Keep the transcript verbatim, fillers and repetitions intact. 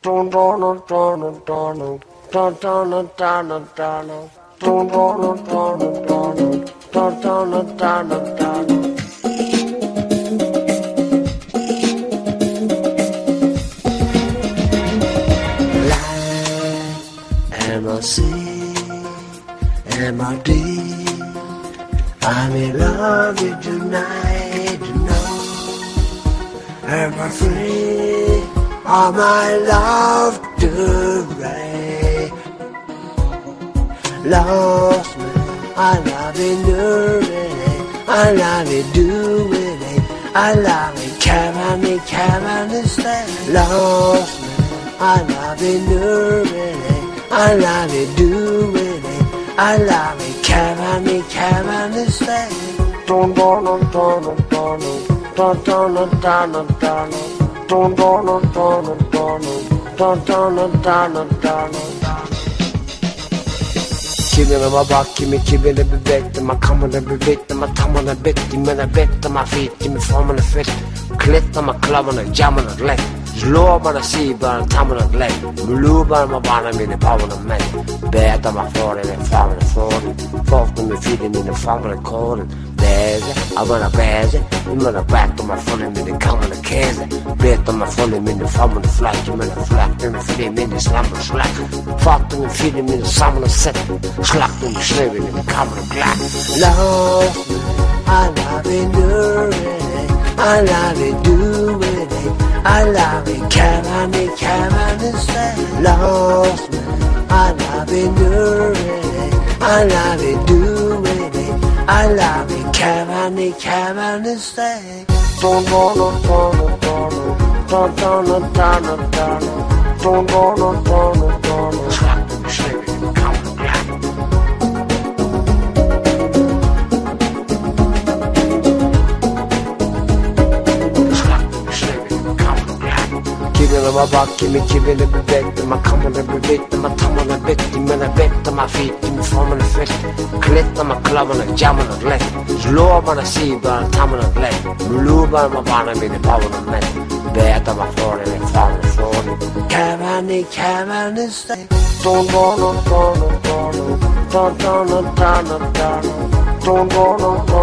Don't don't don't don't don't don't don't don't don't don't don't don't don't don't don't. M I C M I D I'm in love with tonight, you know. Am I free? All my love to right. Lost me, I love it, doing it. I love it, doing it. I love it, carry me, carry me, stay. Lost me, I love it, doing it. I love it, doing it. I love it, carry me, carry me, stay. Don't, don't, don't, don't, don't, don't, don't, don't, don't. Don't don't don't don't don't don't don't don't don't. Killing my back, give me killing the bed, my coming every bit, my tongue on a bit, give me a bit, my feet, give me form on a fit, clit on my club on a jam on a leg, slow on a sea, but I'm time on a leg, blue by my bottom in the power of men, bad on my floor and a farm on the floor, forth to me feeding in the farm on the cold. I wanna bears it, you wanna back to my phone and then come on the case. Bet on my phone and the farm on the flat, you wanna flat and feed him in the slumber slack. Fought to me feed him in the summer set, slack in the slaving in the common black. Love me, I love it, doing it. I love it, doing it. I love it, carry me, carry me, stay. Lost me, I love it, doing it. I love it, doing it. I love it, carry me, carry me, stay. Don't go, no, don't go, no, don't go, no, don't go, no, don't go, no, don't go, no. Slap them, slave it, come on, black. Slap them, slave it, come on, black. Killing my back, give me, killing the bed, my coming every bit, my tongue on a bit, give me a bit, my feet, give me form on a fit. Clit on my club on a jam on a leg, slow on a sea, but I'm time on a leg, blue by my bottom in the power of men, bad on my floor and a farm on the floor. Carry, carry, stay. Don't go, no, don't go, no, don't go, no, don't go, no, don't go, no,